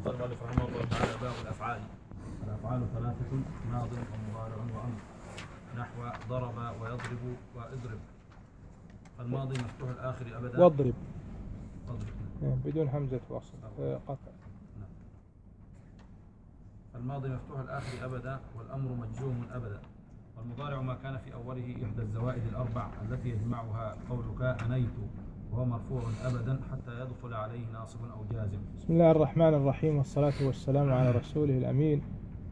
قال المؤلف رحمه الله تعالى: باب الأفعال. الأفعال ثلاثة: ماض ومضارع وأمر، نحو ضرب ويضرب واضرب. فالماضي مفتوح الآخر أبدا. واضرب بدون همزة وصل قطع. فالماضي مفتوح الآخر أبدا، والأمر مجزوم أبدا. والمضارع ما كان في أوله إحدى الزوائد الأربع التي يجمعها قولك أنيت، وهو مرفوع أبدا حتى يدخل عليه ناصب أو جازم. بسم الله الرحمن الرحيم، والصلاة والسلام على رسوله الأمين.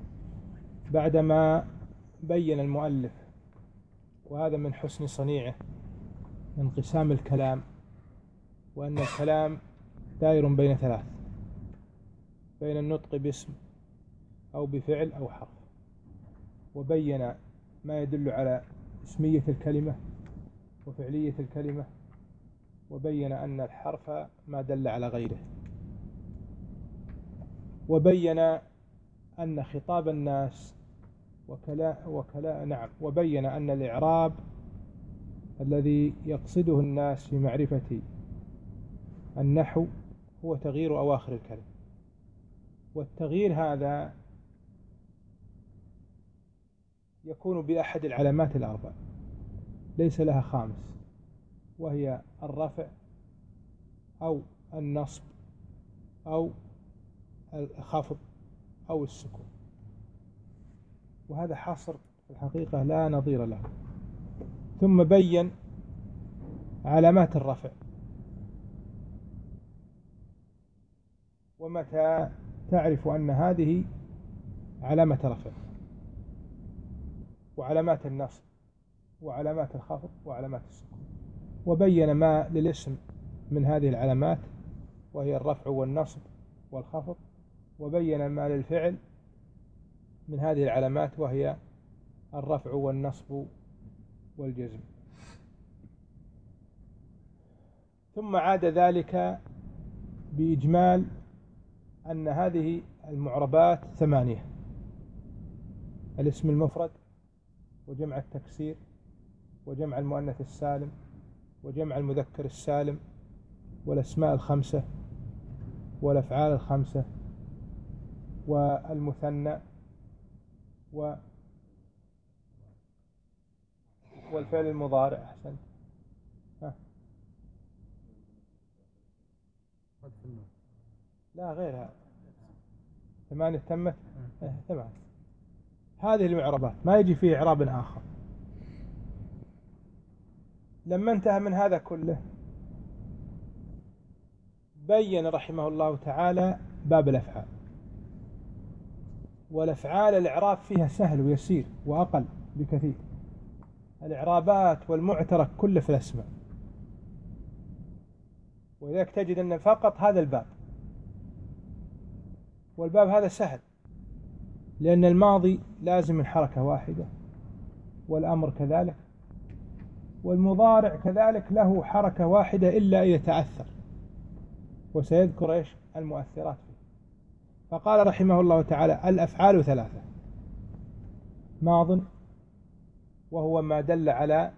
بعدما بين المؤلف، وهذا من حسن صنيعه، انقسام الكلام، وأن الكلام دائر بين ثلاث: بين النطق باسم أو بفعل أو حرف، وبين ما يدل على اسمية الكلمة وفعلية الكلمة، وبين أن الحرف ما دل على غيره، وبين أن خطاب الناس وبين أن الإعراب الذي يقصده الناس في معرفة النحو هو تغيير أواخر الكلم، والتغيير هذا يكون بأحد العلامات الأربع ليس لها خامس، وهي الرفع أو النصب أو الخفض أو السكون، وهذا حاصر في الحقيقة لا نظير له. ثم بين علامات الرفع، ومتى تعرف أن هذه علامة رفع، وعلامات النصب وعلامات الخفض وعلامات السكون، وبين ما للاسم من هذه العلامات وهي الرفع والنصب والخفض، وبين ما للفعل من هذه العلامات وهي الرفع والنصب والجزم. ثم عاد ذلك بإجمال أن هذه المعربات 8: الاسم المفرد، وجمع التكسير، وجمع المؤنث السالم، وجمع المذكر السالم، والأسماء 5، والأفعال 5، والمثنى، والفعل المضارع. أحسنت. لا غيرها 8 تمت. 8 هذه المعربات ما يجي فيه إعراب آخر. لما انتهى من هذا كله بين رحمه الله تعالى باب الأفعال. والأفعال الإعراب فيها سهل ويسير وأقل بكثير. الإعرابات والمعترك كله في الأسماء، ولذلك تجد أن فقط هذا الباب، والباب هذا سهل لأن الماضي لازم من حركة واحدة، والأمر كذلك، والمضارع كذلك له حركة واحدة إلا إذا تأثر، وسيذكر المؤثرات فيه. فقال رحمه الله تعالى: الأفعال 3: ماض وهو ما دل على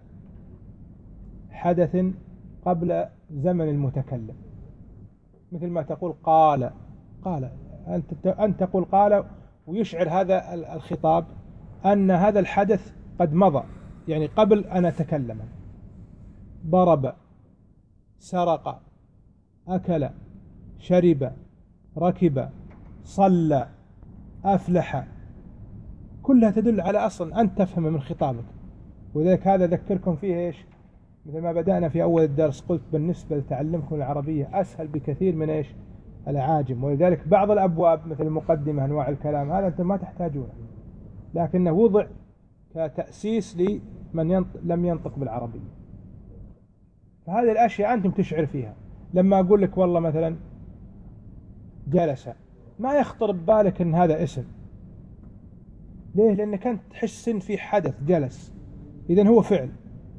حدث قبل زمن المتكلم، مثل ما تقول قال. أنت تقول قال، ويشعر هذا الخطاب أن هذا الحدث قد مضى، يعني قبل أن أتكلم. ضرب، سرق، أكل، شرب، ركب، صلى، أفلح، كلها تدل على أصل أنت تفهم من خطابك. وذلك هذا ذكركم فيه مثل ما بدأنا في أول الدرس، قلت بالنسبة لتعلمكم العربية أسهل بكثير من العاجم. ولذلك بعض الأبواب مثل المقدمة أنواع الكلام هذا أنتم ما تحتاجونه، لكنه وضع كتأسيس لمن لم ينطق بالعربية. فهذه الأشياء أنتم تشعر فيها. لما أقول لك والله مثلا جلس، ما يخطر ببالك أن هذا اسم. ليه؟ لأنك أنت تحس إن في حدث جلس، إذن هو فعل.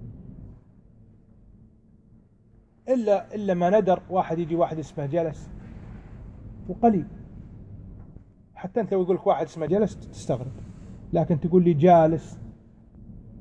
إلا ما ندر واحد يجي واحد اسمه جلس، وقليل. حتى أنت لو يقول لك واحد اسمه جلس تستغرب، لكن تقول لي جالس،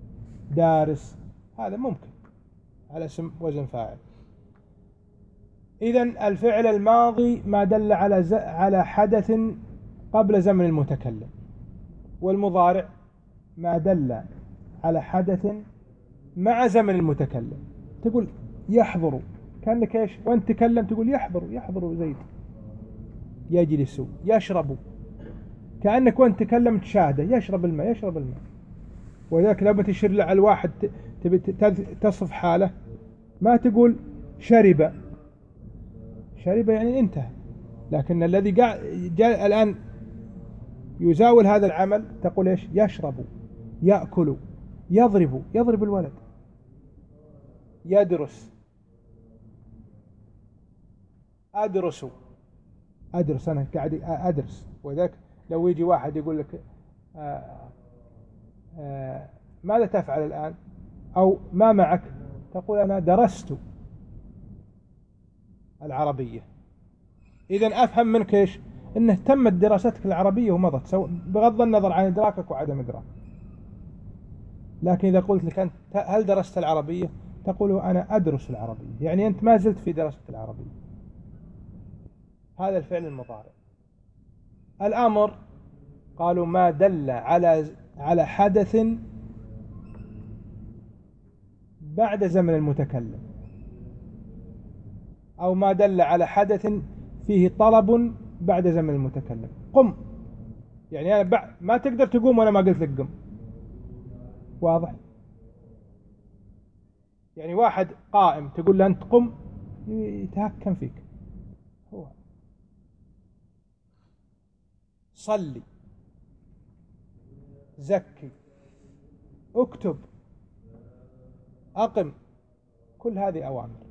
دارس، هذا ممكن على اسم وزن فاعل. إذن الفعل الماضي ما دل على حدث قبل زمن المتكلم، والمضارع ما دل على حدث مع زمن المتكلم. تقول يحضر، كأنك ايش وانت تكلم تقول يحضر زيد، يجلس، يشرب، كأنك وانت تكلم تشاهده يشرب الماء. ولذلك لما تشير على الواحد تبي تصف حاله ما تقول شرب يعني انتهى، لكن الذي جاء الآن يزاول هذا العمل تقول ايش؟ يشرب، يأكل، يضرب الولد، يدرس، أدرس أنا قاعد أدرس. وذلك لو يجي واحد يقول لك ماذا تفعل الآن أو ما معك، تقول أنا درست العربية. إذن أفهم منك إيش؟ إنه تمت دراستك العربية ومضت، بغض النظر عن إدراكك وعدم إدراك. لكن إذا قلت لك أنت هل درست العربية، تقول أنا أدرس العربية، يعني أنت ما زلت في دراسة العربية. هذا الفعل المضارع. الأمر قالوا ما دل على حدث بعد زمن المتكلم، أو ما دل على حدث فيه طلب بعد زمن المتكلم. قم، يعني أنا ما تقدر تقوم وأنا ما قلت لك قم. واضح؟ يعني واحد قائم تقول له أنت قم يتهكم فيك. هو صلي، زكي، اكتب، أقم، كل هذه أوامر.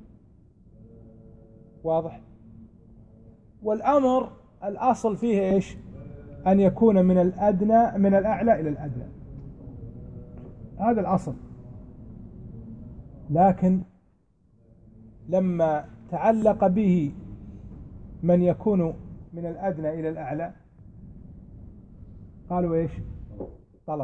واضح؟ والأمر الأصل فيه إيش؟ أن يكون من الأعلى إلى الأدنى، هذا الأصل. لكن لما تعلق به من يكون من الأدنى إلى الأعلى قالوا إيش؟ طلب.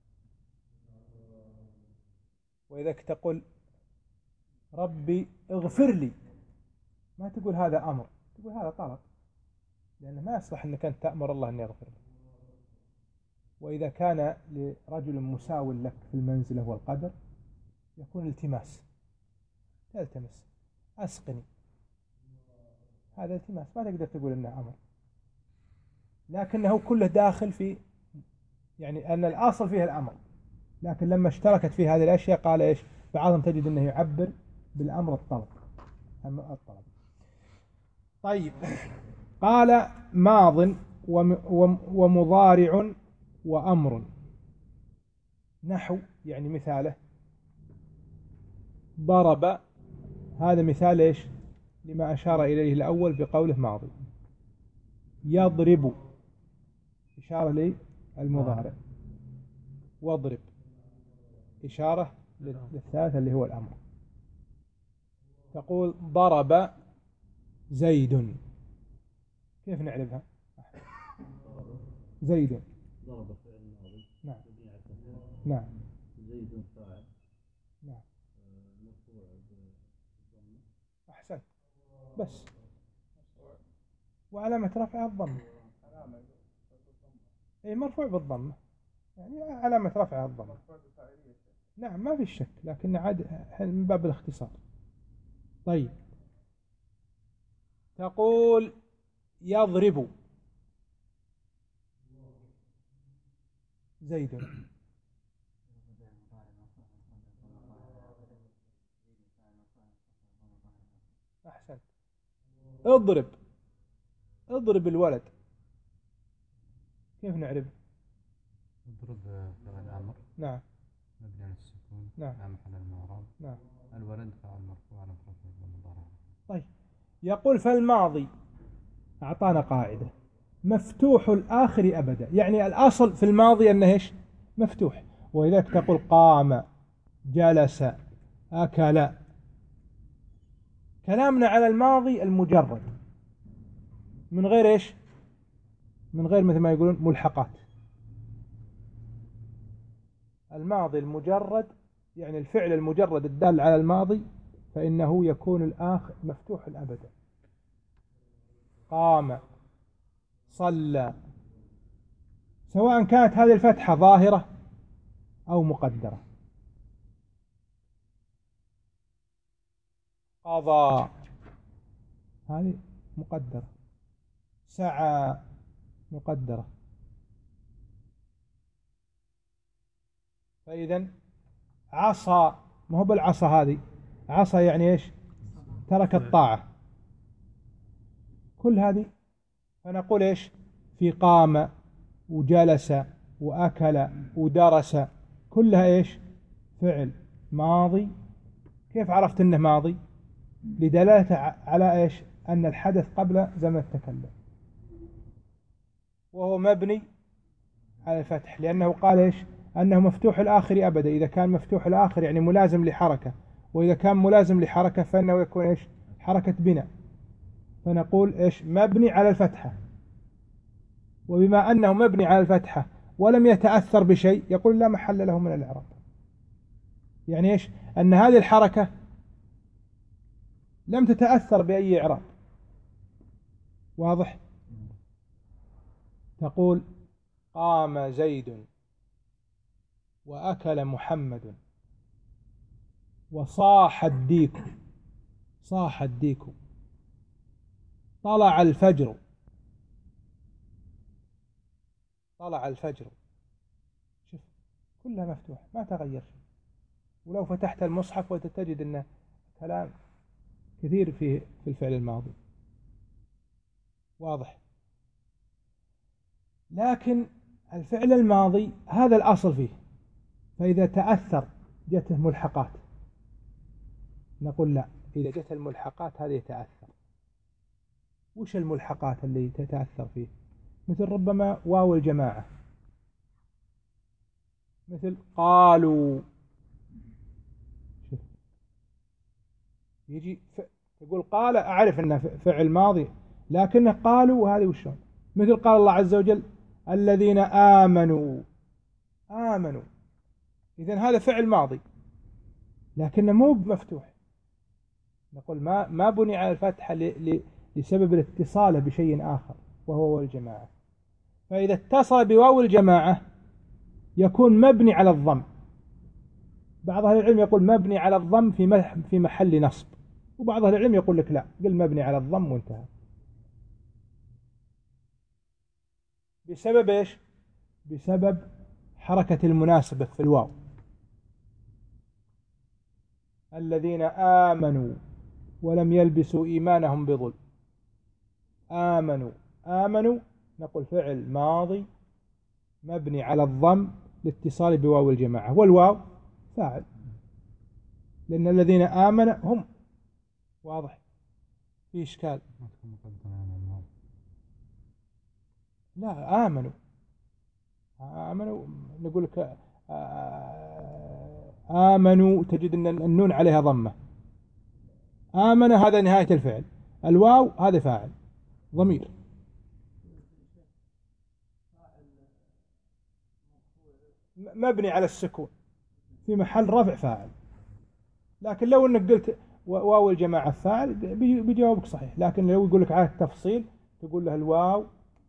وإذا تقول ربي اغفر لي، ما تقول هذا أمر، تقول هذا طلب، لأنه ما يصلح أنك أنت تأمر الله أن يغفر لك. وإذا كان لرجل مساو لك في المنزلة والقدر يكون التماس، تلتمس، أسقني، هذا التماس، ما تقدر تقول إنه أمر، لكنه كله داخل في، يعني أن الأصل فيه الأمر، لكن لما اشتركت في هذه الأشياء قال إيش؟ بعضهم تجد أنه يعبر بالأمر الطلب. طيب، قال ماض ومضارع وأمر. نحو، يعني مثاله ضرب، هذا مثال إيش؟ لما أشار إليه الأول بقوله ماضي. يضرب إشارة للمضارع، واضرب إشارة للثالث اللي هو الأمر. تقول ضرب زيد، كيف نعرفها؟ زيد ضرب فعل ماضي. نعم. نعم. زيد فاعل. نعم. مرفوع بالضمة. أحسن. بس وعلامة رفعها الضمة. أي مرفوع بالضمة، يعني علامة رفعها الضمة. نعم ما في شك، لكن عاد من باب الاختصار. طيب، تقول يضرب زيد. أحسن. اضرب الولد، كيف نعرف؟ اضرب فعل أمر. نعم. مبني على السكون. نعم. لا محل من الإعراب. نعم. الولد فعل مرفوع على رفعه المضارع. طيب، يقول فالماضي أعطانا قاعدة مفتوح الآخر أبدا، يعني الأصل في الماضي أنه إيش؟ مفتوح. وإذا تقول قام، جلس، أكل، كلامنا على الماضي المجرد من غير إيش؟ من غير مثل ما يقولون ملحقات. الماضي المجرد يعني الفعل المجرد الدال على الماضي فإنه يكون الآخر مفتوح الأبد، قام، صلى، سواء كانت هذه الفتحة ظاهرة أو مقدرة. قضى هذه مقدرة، سعى مقدرة. فإذا عصى، ما هو بالعصا هذه، عصى يعني إيش؟ ترك الطاعة. كل هذه فنقول إيش؟ في قام وجلس وأكل ودرس، كلها إيش؟ فعل ماضي. كيف عرفت أنه ماضي؟ لدلالة على إيش؟ أن الحدث قبل زمن التكلم، وهو مبني على الفتح، لأنه قال إيش؟ أنه مفتوح الآخر أبدا. إذا كان مفتوح الآخر يعني ملازم لحركة، وإذا كان ملازم لحركة فإنه يكون إيش؟ حركة بناء. فنقول إيش؟ مبني على الفتحة. وبما أنه مبني على الفتحة ولم يتأثر بشيء، يقول لا محل له من الإعراب. يعني إيش؟ أن هذه الحركة لم تتأثر بأي إعراب. واضح؟ تقول قام زيد وأكل محمد وصاح الديك، صاح الديك، طلع الفجر، طلع الفجر. شوف كلها مفتوح ما تغير شيء. ولو فتحت المصحف وتجد أن كلام كثير في الفعل الماضي. واضح؟ لكن الفعل الماضي هذا الأصل فيه، فإذا تأثر جته ملحقات نقول لا، إذا جت الملحقات هذه يتأثر. وش الملحقات اللي تتأثر فيه؟ مثل ربما واو الجماعة، مثل قالوا. شوف يجي تقول قال، أعرف أنه فعل ماضي، لكنه قالوا وهذه وشون. مثل قال الله عز وجل الذين آمنوا، آمنوا، إذن هذا فعل ماضي لكنه مو مفتوح. نقول ما بني على الفتحة لسبب الاتصال بشيء آخر وهو واو الجماعة. فإذا اتصل بواو الجماعة يكون مبني على الضم. بعض أهل العلم يقول مبني على الضم في محل نصب، وبعض أهل العلم يقول لك لا، قل مبني على الضم وانتهى. بسبب إيش؟ بسبب حركة المناسبة في الواو. الذين آمنوا ولم يلبسوا إيمانهم بظلم. آمنوا، آمنوا نقول فعل ماضي مبني على الضم لاتصال بواو الجماعة، والواو فاعل لأن الذين آمنوا هم. واضح؟ في إشكال؟ لا، آمنوا، آمنوا نقول لك آمنوا تجد أن النون عليها ضمة. آمن هذا نهاية الفعل، الواو هذا فاعل ضمير. مبني على السكون في محل رفع فاعل. لكن لو انك قلت واو الجماعة فاعل بيجاوبك صحيح، لكن لو يقول لك على التفصيل تقول له الواو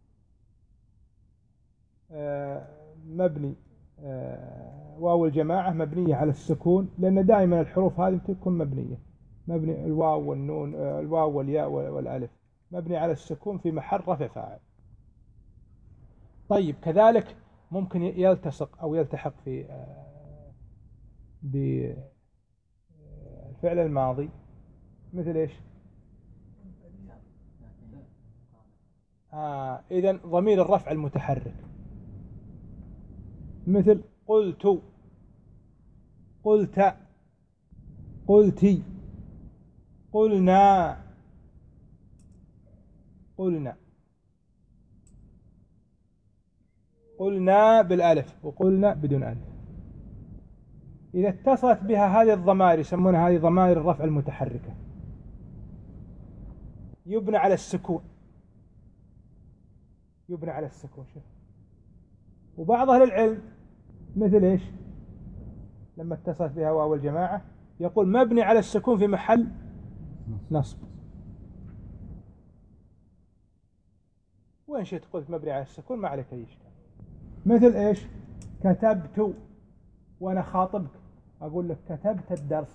مبني، واو الجماعة مبنية على السكون، لأن دائما الحروف هذه تكون مبنية، مبني الواو والنون، الواو والياء والألف مبني على السكون في محل رفع فاعل. طيب كذلك ممكن يلتصق أو يلتحق في بالفعل الماضي مثل إيش؟ إذن ضمير الرفع المتحرك مثل قلت، قلت، قلتي، قلنا، قلنا، قلنا بالألف وقلنا بدون ألف. إذا اتصلت بها هذه الضمائر يسمونها هذه ضمائر الرفع المتحركة، يبنى على السكون، يبنى على السكون. شوف وبعض أهل العلم مثل إيش لما اتصلت بها واو الجماعة يقول مبني على السكون في محل نصب. وين شئت قلت مبني على السكون ما عليك أي إشكال. مثل إيش؟ كتبت وأنا خاطبك أقول لك كتبت الدرس،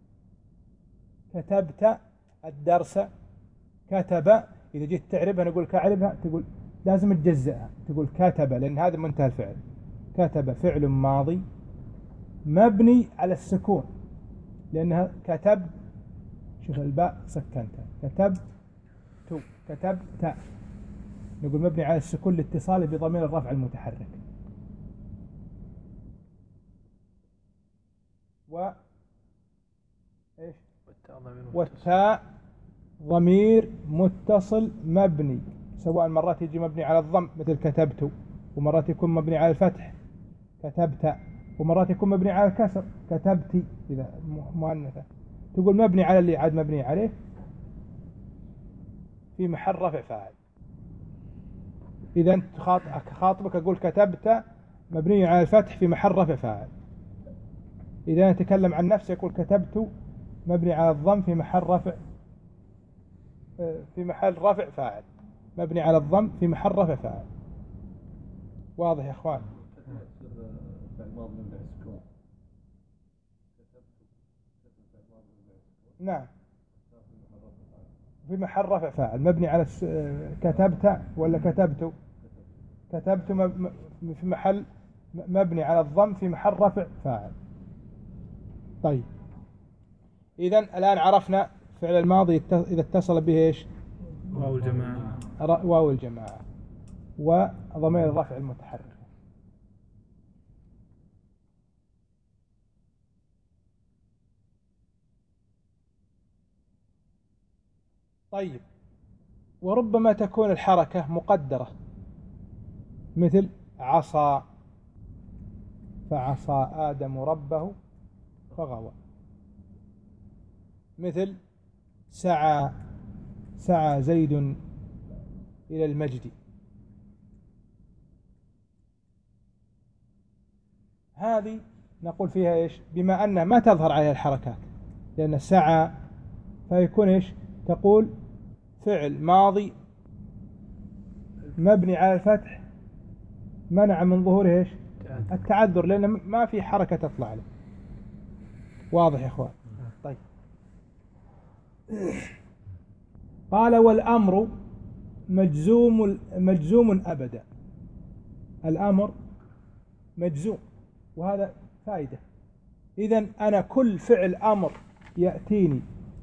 كتبت الدرس. كتب إذا جيت تعربها نقول كأعربها، تقول لازم تجزئها، تقول كتب لأن هذا منتهى الفعل. كتب فعل ماضي مبني على السكون لأنها كتب، شوف الباء سكنتها، كتبت نقول مبني على السكون لاتصاله بضمير الرفع المتحرك. إيش؟ والتاء ضمير متصل مبني، سواء مرات يجي مبني على الضم مثل كتبت، ومرات يكون مبني على الفتح كتبت، ومرات يكون مبني على الكسر كتبتي إذا مؤنثة. تقول مبني على اللي عاد مبني عليه في محل رفع فاعل. إذا أنت خاطبك أقول كتبت مبني على الفتح في محل رفع فاعل. إذا نتكلم عن نفسي يقول كتبت مبني على الضم في محل رفع فاعل، مبني على الضم في محل رفع فاعل. واضح يا اخوان؟ نعم في محل رفع فاعل مبني على كتبت ولا كتبت؟ كتبت في محل مبني على الضم في محل رفع فاعل. طيب إذن الآن عرفنا فعل الماضي إذا اتصل به إيش؟ واو الجماعة، واو الجماعة وضمير الرفع المتحرك. طيب وربما تكون الحركة مقدرة مثل عصى، فعصى آدم ربه فغوى. مثل سعى زيد إلى المجد. هذه نقول فيها إيش؟ بما أنها ما تظهر عليها الحركات لأن سعى فيكون إيش؟ تقول فعل ماضي مبني على الفتح منع من ظهوره إيش؟ التعذر لأن ما في حركة تطلع له. واضح يا إخوان؟ طيب قال والأمر مجزوم أبدا. الأمر مجزوم وهذا فائدة. إذن أنا كل فعل أمر يأتيني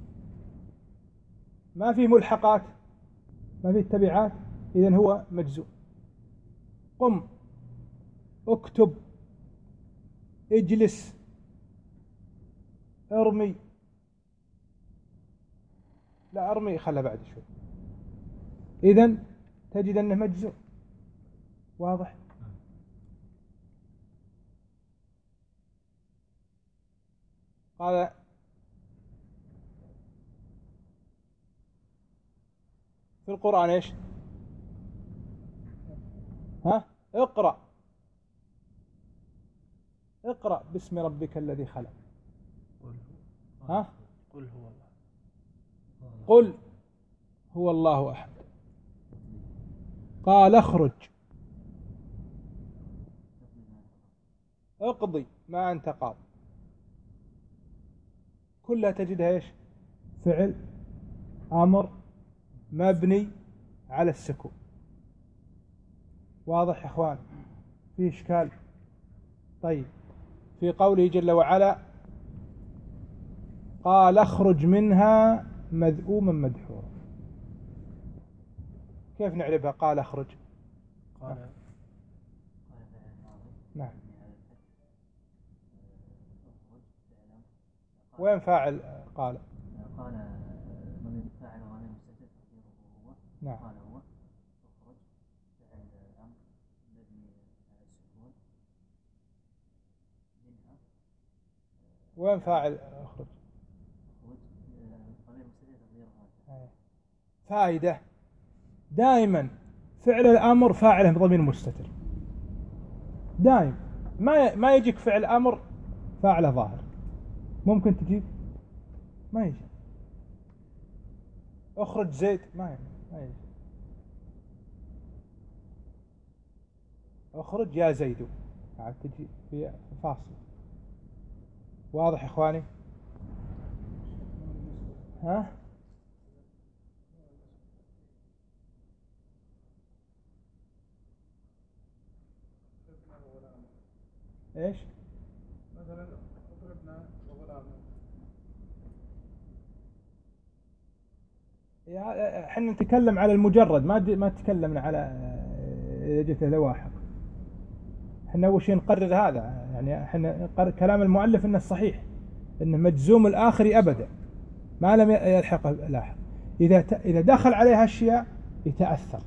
ما في ملحقات ما في تبعات إذن هو مجزوم. قم، اكتب، اجلس، ارمي، لا ارمي خلها بعد شوي. إذن تجد أنه مجزوم. واضح؟ قال في القرآن إيش؟ اقرأ باسم ربك الذي خلق. قل هو الله أحد. قال اخرج، اقضي ما أنت قاض. كلها تجدها إيش؟ فعل أمر مبني على السكون. واضح يا إخوان؟ في إشكال؟ طيب في قوله جل وعلا قال اخرج منها مذءوما مدحورا، كيف نعرفها؟ قال اخرج. نعم. وين فاعل قال؟ ضمير الفاعل وضمير المستتر تقديره هو. نعم. قال هو اخرج فعل امر مبني على السكون منها. وين فاعل اخرج؟ ضمير المستتر تقديره هو. فائدة دائما فعل الامر فاعله بضمير مستتر دائم. ما يجيك فعل امر فاعله ظاهر. ممكن تجيب ما يجي. اخرج زيد ما يجي. اخرج يا زيد، عاد تجي في فاصل. واضح إخواني؟ ها؟ ايش؟ مثلا اضربنا وغلاما. احنا نتكلم على المجرد، ما تكلمنا على إذا جت لواحق. احنا اول شيء نقرر هذا، يعني احنا كلام المؤلف انه الصحيح انه مجزوم الاخر ابدا ما لم يلحقه لاحق. اذا دخل عليها اشياء يتاثر،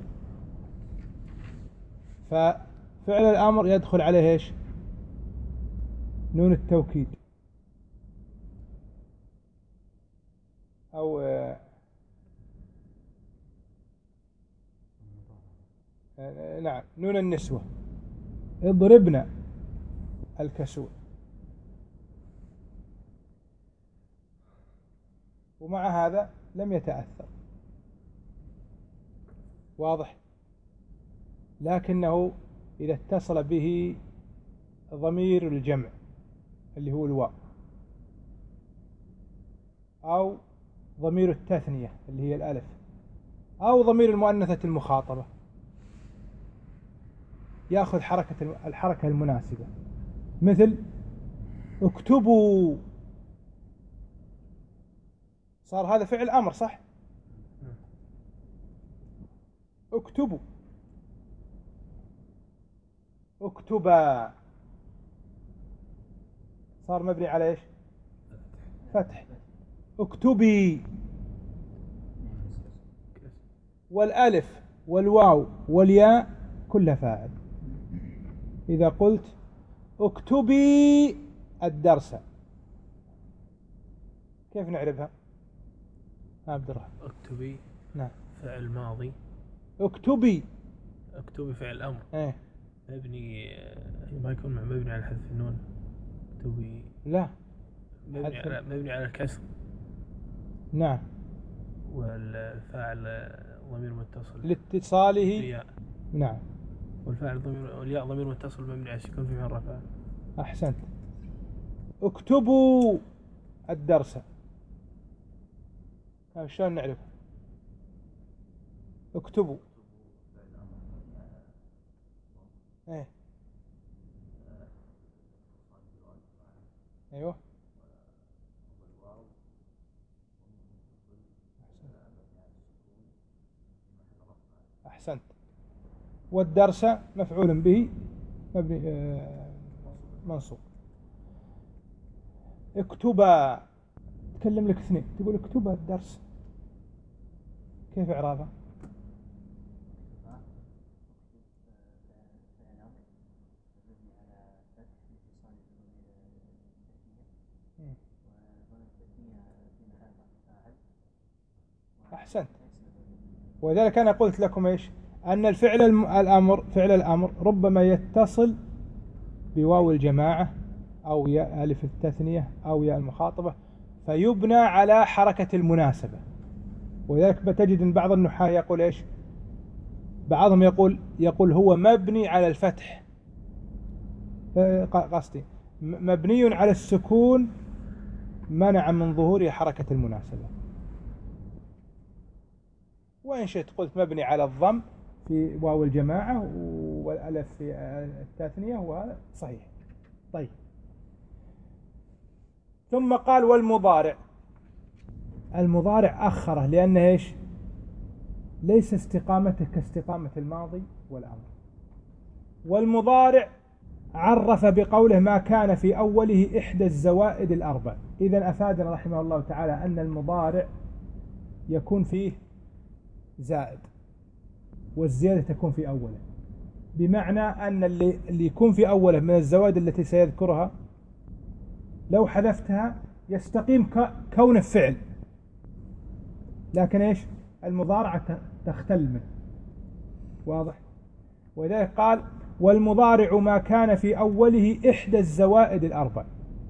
ففعل الامر يدخل عليه ايش؟ نون التوكيد او نعم نون النسوة، اضربنا الكسور. ومع هذا لم يتأثر. واضح؟ لكنه إذا اتصل به ضمير الجمع اللي هو الواو، أو ضمير التثنية اللي هي الألف، أو ضمير المؤنثة المخاطبة، يأخذ الحركة المناسبة. مثل اكتبوا، صار هذا فعل أمر صح؟ اكتبوا، اكتبا صار مبني على ايش؟ فتح. اكتبي، والألف والواو والياء كلها فاعل. إذا قلت اكتبي الدرس كيف نعربها؟ عبد الرحمن. اكتبي نعم فعل ماضي. اكتبي فعل أمر. ايه مبني، ما يكون مبني على حذف النون. اكتبي لا مبني على الكسر. نعم. والفاعل ضمير متصل لاتصاله. الياء. نعم. والفاعل والياء ضمير متصل مبني على السكون في محل رفع. أحسنت. اكتبوا الدرس، شلون نعرف؟ اكتبوا ايه ايوه احسنت. والدرس مفعول به مبني منصوب. اكتبا، تكلم لك اثنين تقول اكتبا الدرس، كيف اعرابه؟ أحسنت. ولذلك أنا قلت لكم إيش؟ أن فعل الأمر ربما يتصل بواو الجماعة أو ياء ألف التثنية أو ياء المخاطبة، فيبنى على حركة المناسبة. ولذلك بتجد أن بعض النحاة يقول إيش؟ بعضهم يقول هو مبني على الفتح، قصدي مبني على السكون منع من ظهور حركة المناسبة. وإن شئت قلت مبني على الضم في واو الجماعة والألف في التثنية، وهذا صحيح. طيب، ثم قال والمضارع. المضارع أخره لأنه إيش؟ ليس استقامته كاستقامة الماضي والأمر. والمضارع عرف بقوله ما كان في أوله إحدى الزوائد الأربع. إذن أفادنا رحمه الله تعالى أن المضارع يكون فيه زائد، والزيادة تكون في أوله، بمعنى أن اللي يكون في أوله من الزوائد التي سيذكرها لو حذفتها يستقيم كون الفعل، لكن إيش؟ المضارعة تختل منه. واضح؟ ولذلك قال والمضارع ما كان في أوله إحدى الزوائد الأربع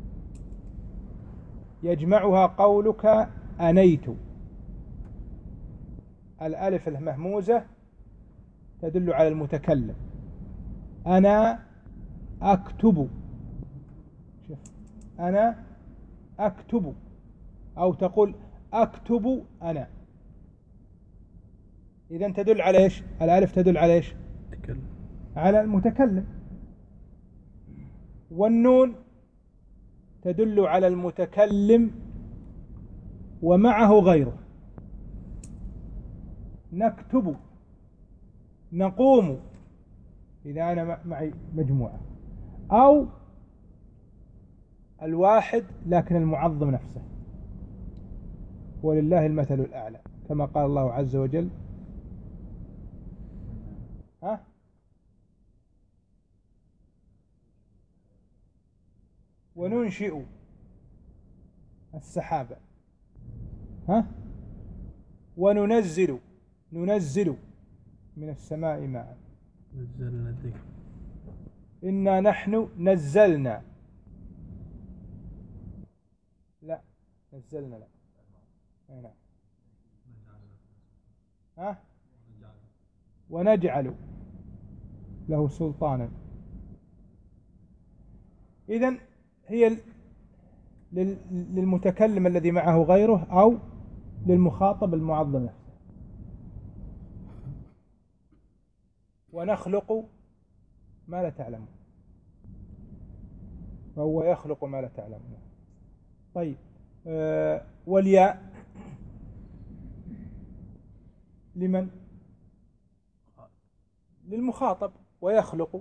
يجمعها قولك أنيت. الألف المهموزة تدل على المتكلم، أنا أكتب. شوف أنا أكتب، أو تقول أكتب أنا. إذن تدل على إيش؟ الألف تدل على إيش؟ تكلم. على المتكلم. والنون تدل على المتكلم ومعه غيره. نكتب، نقوم إذا أنا معي مجموعة، أو الواحد لكن المعظم نفسه. ولله المثل الأعلى كما قال الله عز وجل. وننشئ السحابة. وننزل من السماء ماء. نزلنا الذكر. إنا نحن نزلنا. لا نزلنا لا. نعم. ونجعل له سلطانا. إذن هي للمتكلم الذي معه غيره، أو للمخاطب المعظم نفسه. ونخلق ما لا تعلمون، وهو يخلق ما لا تعلمون. طيب والياء لمن؟ للمخاطب. ويخلق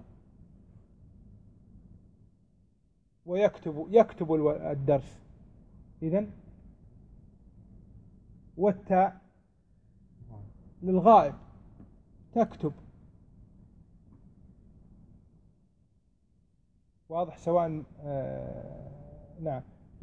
يكتب الدرس. إذن والتاء للغائب، تكتب. واضح؟ سواء نعم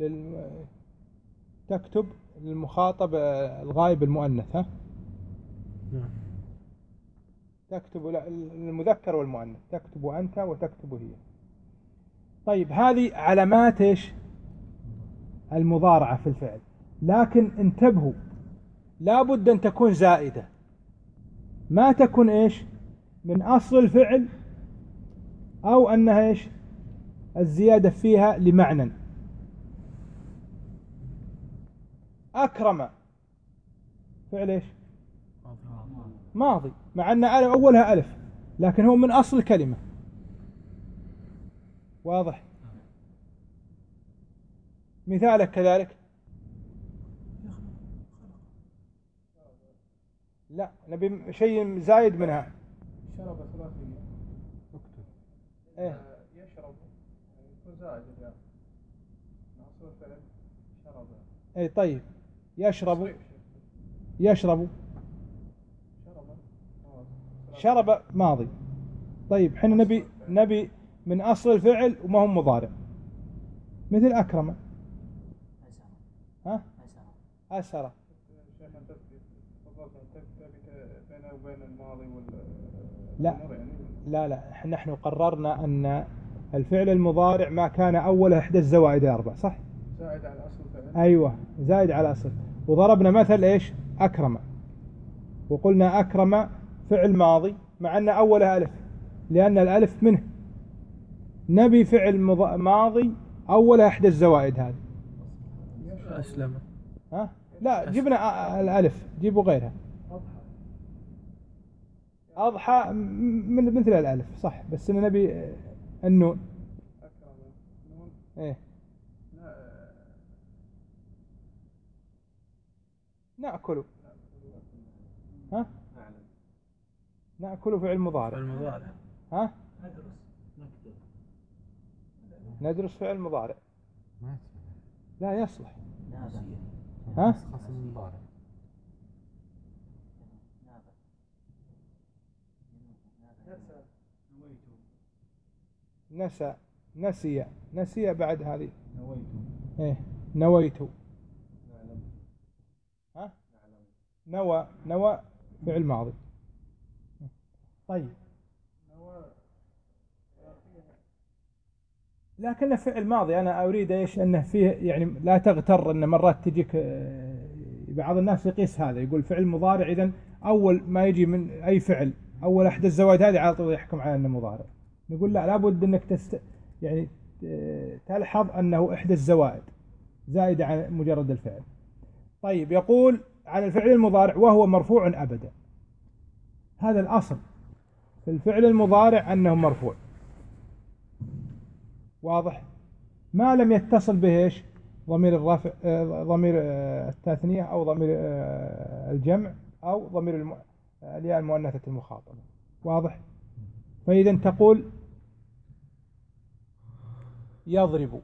تكتب للمخاطب الغائب المؤنث. نعم. تكتب للمذكر والمؤنث، تكتب أنت وتكتب هي. طيب هذه علامات إيش؟ المضارعة في الفعل. لكن انتبهوا، لا بد أن تكون زائدة، ما تكون إيش؟ من أصل الفعل، أو أنها إيش؟ الزيادة فيها لمعنى. أكرم فعل إيش؟ ماضي، مع أن أولها ألف، لكن هو من أصل الكلمة. واضح؟ مثالك كذلك. لا، نبي شيء زايد منها. شرب ثلاثية. اكتب. إيه؟ يشرب يكون زائد الياء. أصل الفعل شرب. إيه طيب. يشرب. شرب ماضي. طيب حين نبي من أصل الفعل وما هو مضارع، مثل أكرم. أسر. شيخ أنت تفضلت بين وبين الماضي لا نحن قررنا أن الفعل المضارع ما كان أول إحدى الزوائد الأربع، صح؟ زائد على أصل الفعل. أيوة زائد على أصل. وضربنا مثل إيش؟ أكرم، وقلنا أكرم فعل ماضي مع أن أولها ألف، لأن الألف منه. نبي فعل ماضي أولها إحدى الزوائد هذه. أسلم. لا جبنا الألف، جيبوا غيرها. أضحى من مثل الألف، صح، بس إن نبي النون. إيه؟ نأكل. نأكل فعل مضارع. ندرس فعل مضارع. ما لا يصلح. خاص المضارع. نسي بعد هذه. نويت. نوى فعل ماضي. طيب لكن فعل ماضي أنا أريد إيش؟ أنه فيه يعني لا تغتر، أن مرات تجيك بعض الناس يقيس هذا، يقول فعل مضارع إذن أول ما يجي من أي فعل أول أحد الزوائد هذه على طول يحكم على أنه مضارع. نقول لا، لابد أنك يعني تلحظ أنه إحدى الزوائد زائدة عن مجرد الفعل. طيب يقول عن الفعل المضارع وهو مرفوع أبدا. هذا الأصل في الفعل المضارع أنه مرفوع، واضح؟ ما لم يتصل به إيش؟ ضمير الرفع، ضمير التثنية، أو ضمير الجمع، أو ضمير الياء المؤنثة المخاطبة، واضح؟ فإذا تقول يضرب،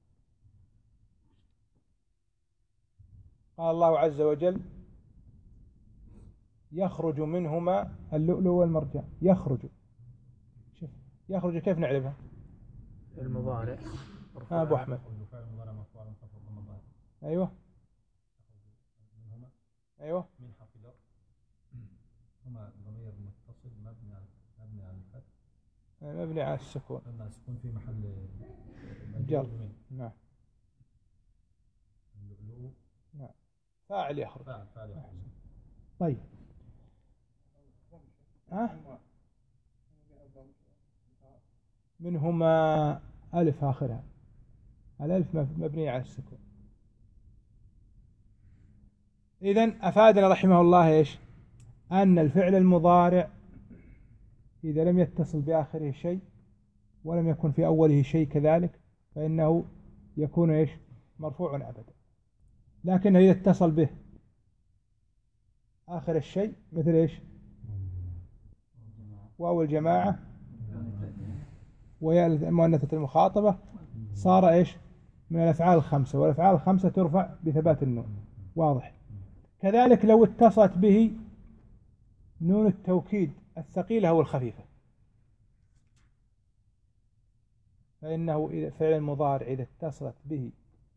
قال الله عز وجل يخرج منهما اللؤلؤ والمرجان. يخرج، شوف يخرج كيف نعرفها؟ المضارع أبو أحمد. أيوه أيوه. من حرف الجر هما ضمير متصل مبني على الفتح، مبني على السكون، لما السكون في محل جر. نعم. اللؤلؤ نعم. فاعل يخرج. فاعل يخرج. طيب منهما ألف آخرها، الألف مبنية على السكون. إذن أفادنا رحمه الله إيش؟ أن الفعل المضارع إذا لم يتصل بآخره شيء ولم يكن في أوله شيء كذلك فإنه يكون إيش؟ مرفوع أبدا. لكن إذا اتصل به آخر الشيء مثل إيش؟ واو الجماعة وياء المؤنثة المخاطبة صار إيش؟ من الأفعال الخمسة، والأفعال الخمسة ترفع بثبات النون، واضح؟ كذلك لو اتصلت به نون التوكيد الثقيلة أو الخفيفة فإنه إذا فعل المضارع إذا اتصلت به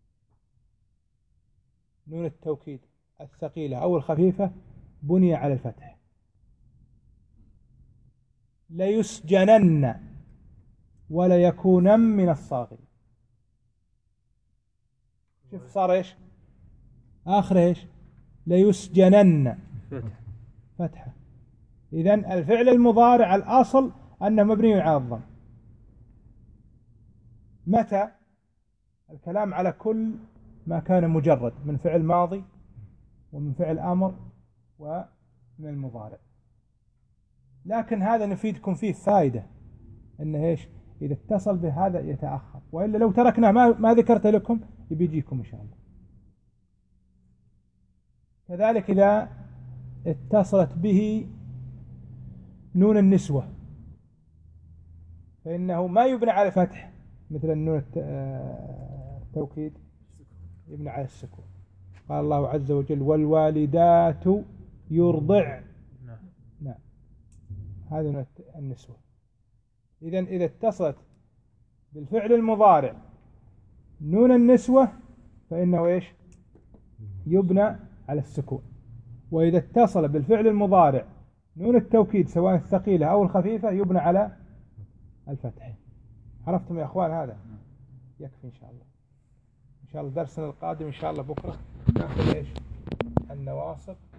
نون التوكيد الثقيلة أو الخفيفة بني على الفتح. ليسجنن ولا يكونن من الصاغرين. شوف صار إيش؟ آخر إيش؟ ليسجنن فتحة. إذن الفعل المضارع الأصل أنه مبني على الضم. متى؟ الكلام على كل ما كان مجرد من فعل ماضي ومن فعل أمر ومن المضارع. لكن هذا نفيدكم فيه فائدة أنه إيش؟ إذا اتصل بهذا يتأخر، وإلا لو تركنا ما ذكرت لكم بيجيكم إن شاء الله. كذلك إذا اتصلت به نون النسوة فإنه ما يبنى على فتح مثل النون التوكيد، يبنى على السكون. قال الله عز وجل والوالدات يرضع. نعم هذه نون النسوة. إذن إذا اتصلت بالفعل المضارع نون النسوة فإنه إيش؟ يبنى على السكون. وإذا اتصل بالفعل المضارع نون التوكيد سواء الثقيلة أو الخفيفة يبنى على الفتح. عرفتم يا أخوان؟ هذا يكفي إن شاء الله. إن شاء الله درسنا القادم إن شاء الله بكرة نأخذ إيش؟ النواصب.